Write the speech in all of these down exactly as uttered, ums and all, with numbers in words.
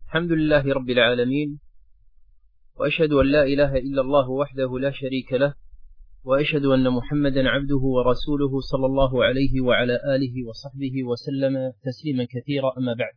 الحمد لله رب العالمين، وأشهد أن لا إله إلا الله وحده لا شريك له، وأشهد أن محمدا عبده ورسوله صلى الله عليه وعلى آله وصحبه وسلم تسليما كثيرا. أما بعد،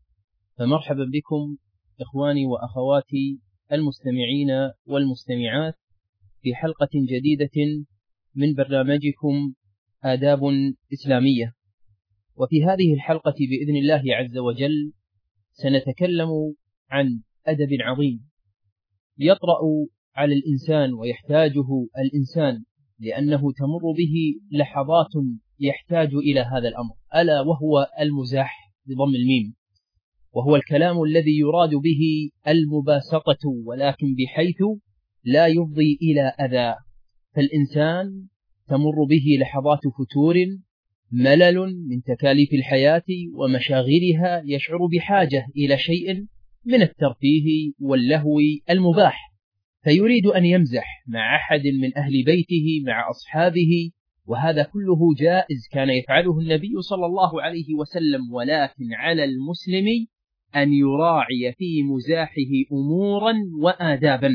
فمرحبا بكم إخواني وأخواتي المستمعين والمستمعات في حلقة جديدة من برنامجكم آداب إسلامية. وفي هذه الحلقة بإذن الله عز وجل سنتكلم عن أدب عظيم يطرأ على الإنسان ويحتاجه الإنسان، لأنه تمر به لحظات يحتاج إلى هذا الأمر، ألا وهو المزاح بضم الميم، وهو الكلام الذي يراد به المباسطة ولكن بحيث لا يفضي إلى أذى. فالإنسان تمر به لحظات فتور، ملل من تكاليف الحياة ومشاغلها، يشعر بحاجة إلى شيء من الترفيه واللهو المباح، فيريد أن يمزح مع أحد من أهل بيته مع أصحابه، وهذا كله جائز كان يفعله النبي صلى الله عليه وسلم، ولكن على المسلم أن يراعي في مزاحه أمورا وآدابا.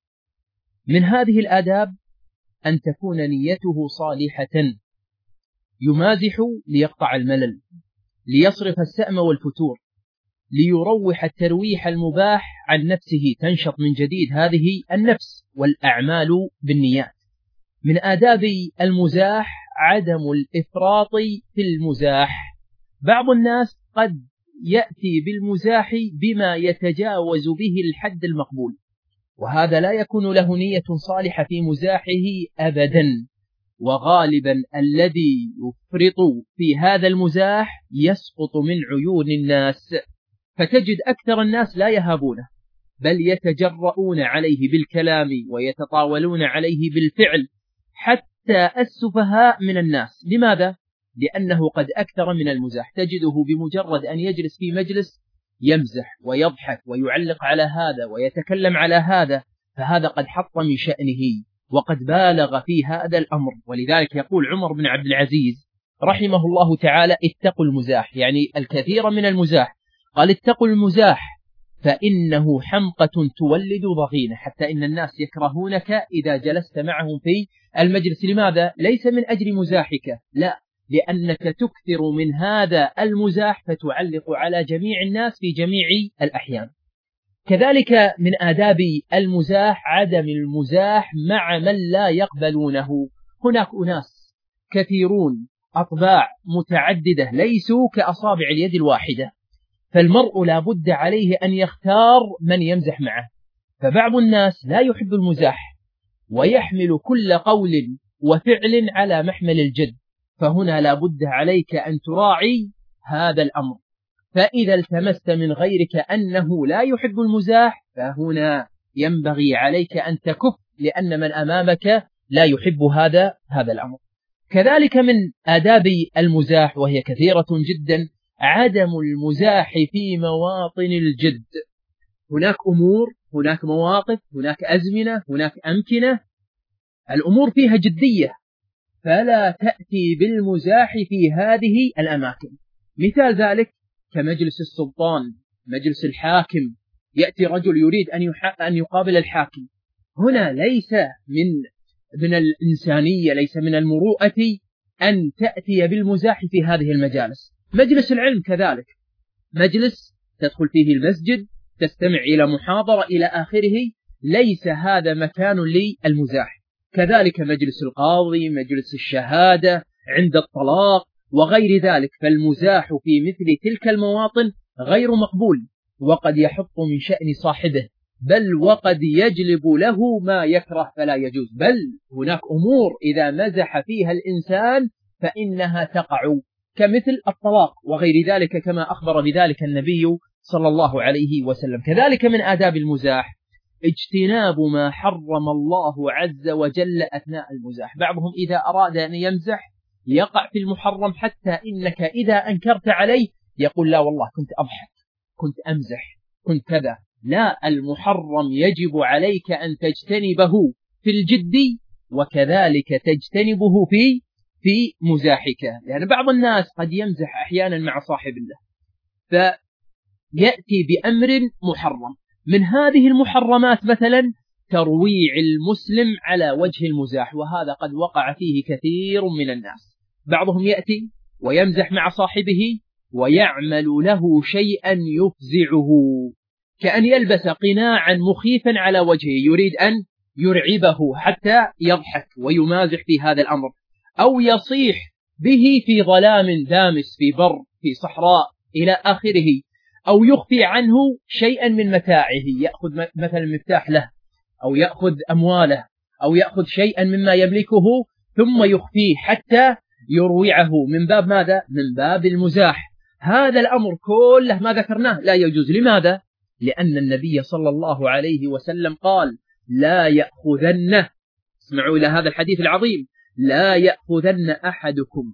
من هذه الآداب أن تكون نيته صالحة، يمازح ليقطع الملل، ليصرف السأم والفتور، ليروح الترويح المباح عن نفسه، تنشط من جديد هذه النفس، والأعمال بالنيات. من آداب المزاح عدم الإفراط في المزاح. بعض الناس قد يأتي بالمزاح بما يتجاوز به الحد المقبول، وهذا لا يكون له نية صالحة في مزاحه أبدا، وغالبا الذي يفرط في هذا المزاح يسقط من عيون الناس، فتجد أكثر الناس لا يهابونه، بل يتجرؤون عليه بالكلام ويتطاولون عليه بالفعل، حتى السفهاء من الناس. لماذا؟ لأنه قد أكثر من المزاح، تجده بمجرد أن يجلس في مجلس يمزح ويضحك ويعلق على هذا ويتكلم على هذا، فهذا قد حط من شأنه وقد بالغ في هذا الأمر. ولذلك يقول عمر بن عبد العزيز رحمه الله تعالى: اتقوا المزاح، يعني الكثير من المزاح. قال: اتقوا المزاح فإنه حمقة تولد ضغينة، حتى إن الناس يكرهونك إذا جلست معهم في المجلس. لماذا؟ ليس من أجل مزاحك، لا، لأنك تكثر من هذا المزاح فتعلق على جميع الناس في جميع الأحيان. كذلك من آداب المزاح عدم المزاح مع من لا يقبلونه. هناك أناس كثيرون أطباع متعددة ليسوا كأصابع اليد الواحدة، فالمرء لا بد عليه أن يختار من يمزح معه. فبعض الناس لا يحب المزاح ويحمل كل قول وفعل على محمل الجد، فهنا لا بد عليك أن تراعي هذا الأمر. فإذا التمست من غيرك أنه لا يحب المزاح، فهنا ينبغي عليك أن تكف، لأن من أمامك لا يحب هذا هذا الأمر. كذلك من آداب المزاح وهي كثيرة جدا عدم المزاح في مواطن الجد. هناك أمور، هناك مواقف، هناك أزمنة، هناك أمكنة الأمور فيها جدية، فلا تأتي بالمزاح في هذه الأماكن. مثال ذلك كمجلس السلطان، مجلس الحاكم، يأتي رجل يريد أن أن يقابل الحاكم، هنا ليس من من الإنسانية، ليس من المروءة أن تأتي بالمزاح في هذه المجالس. مجلس العلم كذلك، مجلس تدخل فيه المسجد، تستمع إلى محاضرة إلى آخره، ليس هذا مكان للمزاح. كذلك مجلس القاضي، مجلس الشهادة، عند الطلاق وغير ذلك، فالمزاح في مثل تلك المواطن غير مقبول، وقد يحط من شأن صاحبه، بل وقد يجلب له ما يكره فلا يجوز. بل هناك أمور إذا مزح فيها الإنسان فإنها تقع، كمثل الطلاق وغير ذلك، كما أخبر بذلك النبي صلى الله عليه وسلم. كذلك من آداب المزاح اجتناب ما حرم الله عز وجل أثناء المزاح. بعضهم إذا أراد أن يمزح يقع في المحرم، حتى إنك إذا أنكرت عليه يقول: لا والله كنت أضحك، كنت أمزح، كنت كذا. لا، المحرم يجب عليك أن تجتنبه في الجد، وكذلك تجتنبه في في مزاحك، لأن بعض الناس قد يمزح أحيانا مع صاحب له، يأتي بأمر محرم. من هذه المحرمات مثلا ترويع المسلم على وجه المزاح، وهذا قد وقع فيه كثير من الناس. بعضهم يأتي ويمزح مع صاحبه ويعمل له شيئا يفزعه، كأن يلبس قناعا مخيفا على وجهه، يريد أن يرعبه حتى يضحك ويمازح في هذا الأمر، أو يصيح به في ظلام دامس في بر في صحراء إلى آخره، أو يخفي عنه شيئا من متاعه، يأخذ مثلا مفتاح له أو يأخذ أمواله أو يأخذ شيئا مما يملكه ثم يخفيه حتى يروعه، من باب ماذا؟ من باب المزاح. هذا الأمر كله ما ذكرناه لا يجوز. لماذا؟ لأن النبي صلى الله عليه وسلم قال لا يأخذن، اسمعوا إلى هذا الحديث العظيم، لا يأخذن أحدكم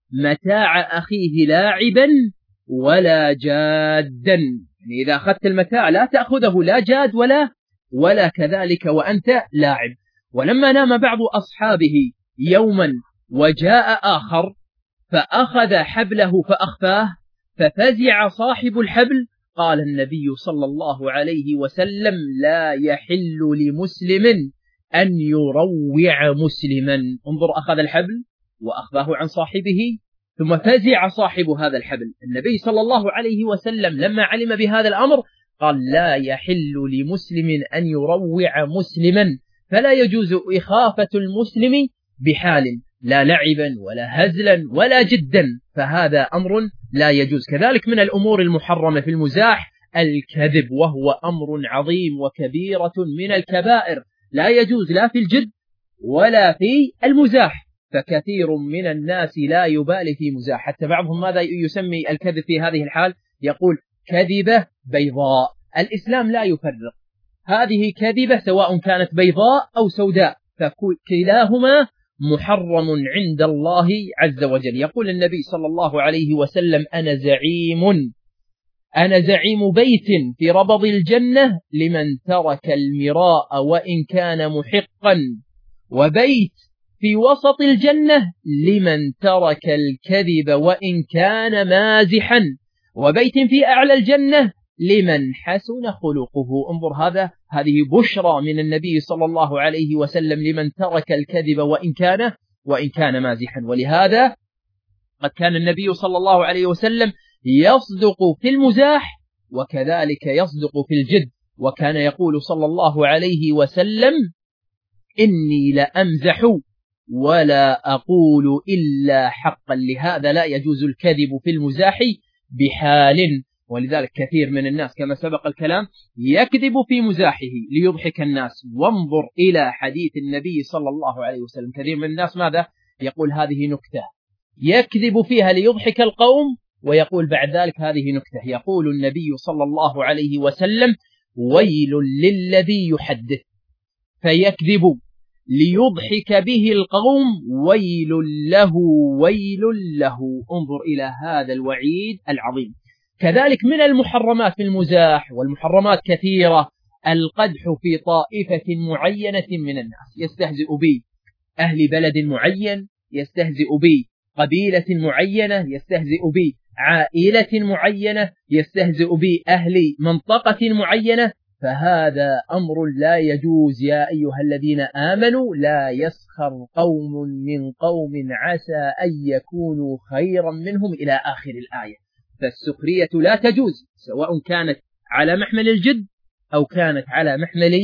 متاع أخيه لاعبا ولا جادا. يعني إذا أخذت المتاع لا تأخذه لا جاد ولا ولا كذلك وأنت لاعب. ولما نام بعض أصحابه يوما وجاء آخر فأخذ حبله فأخفاه ففزع صاحب الحبل، قال النبي صلى الله عليه وسلم لا يحل لمسلم أن يروع مسلما. انظر، أخذ الحبل وأخفاه عن صاحبه ثم فزع صاحب هذا الحبل. النبي صلى الله عليه وسلم لما علم بهذا الأمر قال لا يحل لمسلم أن يروع مسلما، فلا يجوز إخافة المسلم بحال، لا لعبا ولا هزلا ولا جدا، فهذا أمر لا يجوز. كذلك من الأمور المحرمة في المزاح الكذب، وهو أمر عظيم وكبيرة من الكبائر، لا يجوز لا في الجد ولا في المزاح. فكثير من الناس لا يبالي في مزاح، حتى بعضهم ماذا يسمي الكذب في هذه الحال؟ يقول كذبة بيضاء. الإسلام لا يفرق، هذه كذبة سواء كانت بيضاء أو سوداء، فكلاهما محرم عند الله عز وجل. يقول النبي صلى الله عليه وسلم أنا زعيم أنا زعيم بيت في ربض الجنة لمن ترك المراء وإن كان محقا، وبيت في وسط الجنة لمن ترك الكذب وإن كان مازحا، وبيت في أعلى الجنة لمن حسن خلقه. انظر، هذا هذه بشرى من النبي صلى الله عليه وسلم لمن ترك الكذب وإن كان وإن كان مازحا. ولهذا قد كان النبي صلى الله عليه وسلم يصدق في المزاح وكذلك يصدق في الجد، وكان يقول صلى الله عليه وسلم إني لأمزح ولا أقول إلا حقا. لهذا لا يجوز الكذب في المزاح بحال. ولذلك كثير من الناس كما سبق الكلام يكذب في مزاحه ليضحك الناس. وانظر إلى حديث النبي صلى الله عليه وسلم، كثير من الناس ماذا يقول؟ هذه نكتة، يكذب فيها ليضحك القوم ويقول بعد ذلك هذه نكتة. يقول النبي صلى الله عليه وسلم ويل للذي يحدث فيكذب ليضحك به القوم ويل له ويل له. انظر إلى هذا الوعيد العظيم. كذلك من المحرمات في المزاح، والمحرمات كثيرة، القدح في طائفة معينة من الناس، يستهزئ به أهل بلد معين، يستهزئ به قبيلة معينة، يستهزئ به عائلة معينة، يستهزئ به أهل منطقة معينة، فهذا أمر لا يجوز. يا أيها الذين آمنوا لا يسخر قوم من قوم عسى أن يكونوا خيرا منهم إلى آخر الآية. فالسخرية لا تجوز سواء كانت على محمل الجد أو كانت على محمل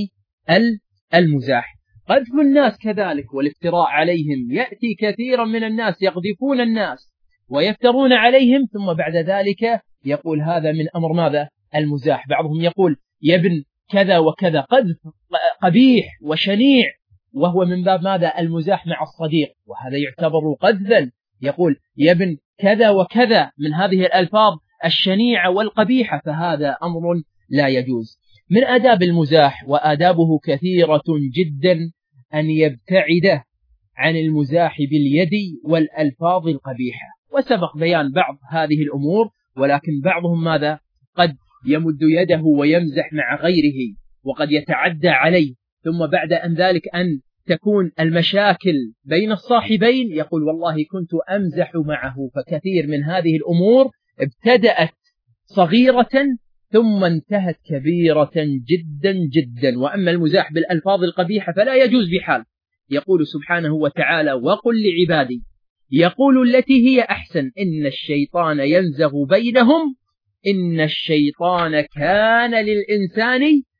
المزاح. قذف الناس كذلك والافتراء عليهم، يأتي كثيرا من الناس يقذفون الناس ويفترون عليهم ثم بعد ذلك يقول هذا من أمر ماذا؟ المزاح. بعضهم يقول يا ابن كذا وكذا، قذف قبيح وشنيع، وهو من باب ماذا؟ المزاح مع الصديق، وهذا يعتبر قذفا. يقول يا ابن كذا وكذا من هذه الألفاظ الشنيعة والقبيحة، فهذا أمر لا يجوز. من آداب المزاح وآدابه كثيرة جدا أن يبتعد عن المزاح باليد والألفاظ القبيحة، وسبق بيان بعض هذه الأمور. ولكن بعضهم ماذا؟ قد يمد يده ويمزح مع غيره وقد يتعدى عليه، ثم بعد أن ذلك أن تكون المشاكل بين الصاحبين يقول والله كنت أمزح معه. فكثير من هذه الأمور ابتدأت صغيرة ثم انتهت كبيرة جدا جدا. وأما المزاح بالألفاظ القبيحة فلا يجوز بحال. يقول سبحانه وتعالى: وقل لعبادي يقول التي هي أحسن إن الشيطان ينزغ بينهم إن الشيطان كان للإنسان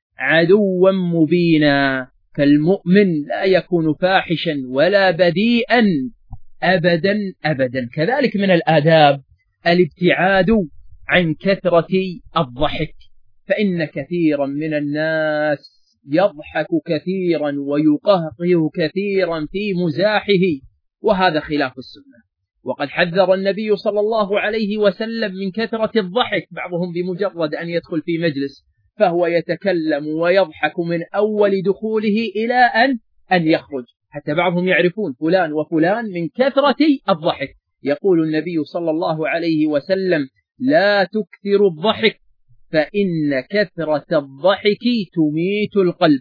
عدوا مبينا. فالمؤمن لا يكون فاحشا ولا بديئا أبدا أبدا. كذلك من الآداب الابتعاد عن كثرة الضحك، فإن كثيرا من الناس يضحك كثيرا ويقهقه كثيرا في مزاحه، وهذا خلاف السنة. وقد حذر النبي صلى الله عليه وسلم من كثرة الضحك. بعضهم بمجرد أن يدخل في مجلس فهو يتكلم ويضحك من أول دخوله إلى أن أن يخرج، حتى بعضهم يعرفون فلان وفلان من كثرة الضحك. يقول النبي صلى الله عليه وسلم: لا تكثر الضحك فإن كثرة الضحك تميت القلب.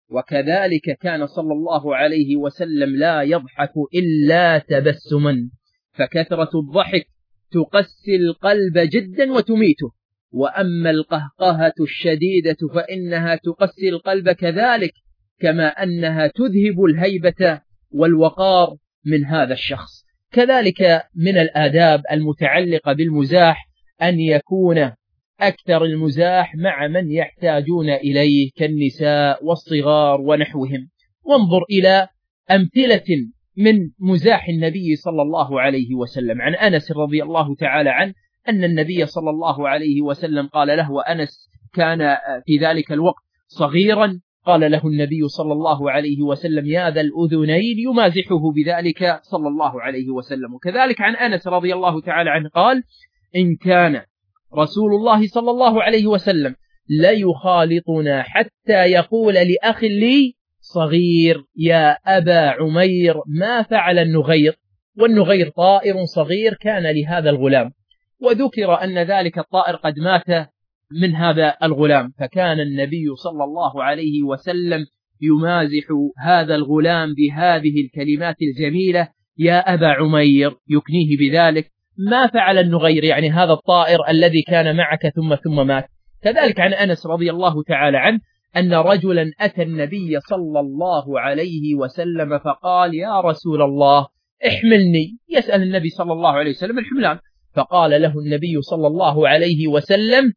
وكذلك كان صلى الله عليه وسلم لا يضحك إلا تبسما، فكثرة الضحك تقسي القلب جدا وتميته. وأما القهقهة الشديدة فإنها تقسي القلب كذلك، كما أنها تذهب الهيبة والوقار من هذا الشخص. كذلك من الآداب المتعلقة بالمزاح أن يكون أكثر المزاح مع من يحتاجون إليه كالنساء والصغار ونحوهم. وانظر إلى أمثلة من مزاح النبي صلى الله عليه وسلم. عن أنس رضي الله تعالى عنه أن النبي صلى الله عليه وسلم قال له، وأنس كان في ذلك الوقت صغيرا، قال له النبي صلى الله عليه وسلم: يا ذا الأذنين، يمازحه بذلك صلى الله عليه وسلم. وكذلك عن أنس رضي الله تعالى عنه قال: إن كان رسول الله صلى الله عليه وسلم لا يخالطنا حتى يقول لأخ لي صغير: يا أبا عمير ما فعل النغير. والنغير طائر صغير كان لهذا الغلام، وذكر أن ذلك الطائر قد مات من هذا الغلام، فكان النبي صلى الله عليه وسلم يمازح هذا الغلام بهذه الكلمات الجميلة: يا أبا عمير، يكنيه بذلك: ما فعل النغير، يعني هذا الطائر الذي كان معك ثم ثم مات. كذلك عن أنس رضي الله تعالى عنه أن رجلا أتى النبي صلى الله عليه وسلم فقال: يا رسول الله احملني. يسأل النبي صلى الله عليه وسلم الحملان، فقال له النبي صلى الله عليه وسلم: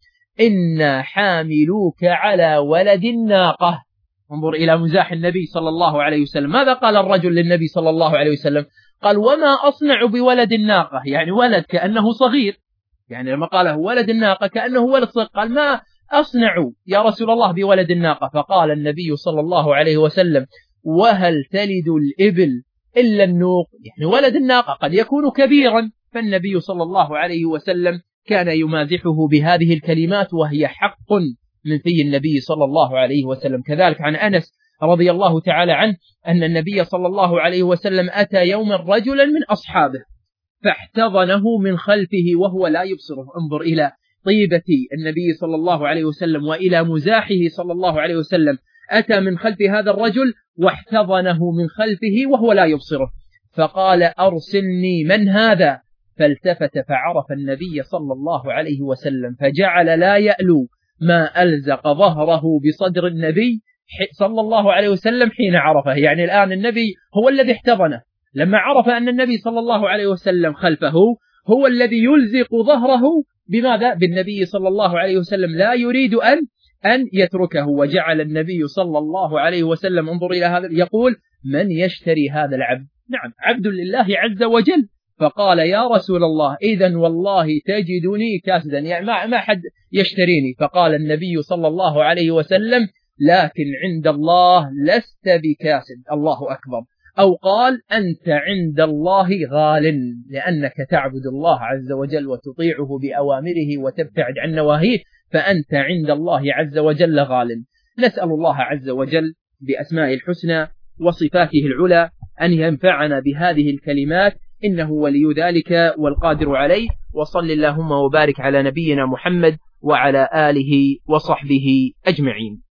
إنا حاملوك على ولد الناقة. انظر إلى مزاح النبي صلى الله عليه وسلم. ماذا قال الرجل للنبي صلى الله عليه وسلم؟ قال: وما أصنع بولد الناقة، يعني ولد كأنه صغير، يعني لما قاله ولد الناقة كأنه ولد صغير، قال: ما أصنع يا رسول الله بولد الناقة. فقال النبي صلى الله عليه وسلم: وهل تلد الإبل إلا النوق، يعني ولد الناقة قد يكون كبيرا. فالنبي صلى الله عليه وسلم كان يمازحه بهذه الكلمات، وهي حق من في النبي صلى الله عليه وسلم. كذلك عن أنس رضي الله تعالى عنه أن النبي صلى الله عليه وسلم أتى يوما رجلا من أصحابه فاحتضنه من خلفه وهو لا يبصره. انظر إلى طيبة النبي صلى الله عليه وسلم وإلى مزاحه صلى الله عليه وسلم. أتى من خلف هذا الرجل واحتضنه من خلفه وهو لا يبصره، فقال: أرسلني، من هذا؟ فالتفت فعرف النبي صلى الله عليه وسلم، فجعل لا يألو ما ألزق ظهره بصدر النبي صلى الله عليه وسلم حين عرفه. يعني الآن النبي هو الذي احتضنه، لما عرف أن النبي صلى الله عليه وسلم خلفه هو الذي يلزق ظهره بماذا؟ بالنبي صلى الله عليه وسلم، لا يريد أن أن يتركه. وجعل النبي صلى الله عليه وسلم، انظر إلى هذا، يقول: من يشتري هذا العبد؟ نعم، عبد لله عز وجل. فقال: يا رسول الله إذن والله تجدني كاسدا، يعني ما ما حد يشتريني. فقال النبي صلى الله عليه وسلم: لكن عند الله لست بكاسد، الله أكبر. أو قال: أنت عند الله غال، لأنك تعبد الله عز وجل وتطيعه بأوامره وتبتعد عن نواهيه، فأنت عند الله عز وجل غال. نسأل الله عز وجل بأسماء الحسنى وصفاته العلى أن ينفعنا بهذه الكلمات، إنه ولي ذلك والقادر عليه. وصل اللهم وبارك على نبينا محمد وعلى آله وصحبه أجمعين.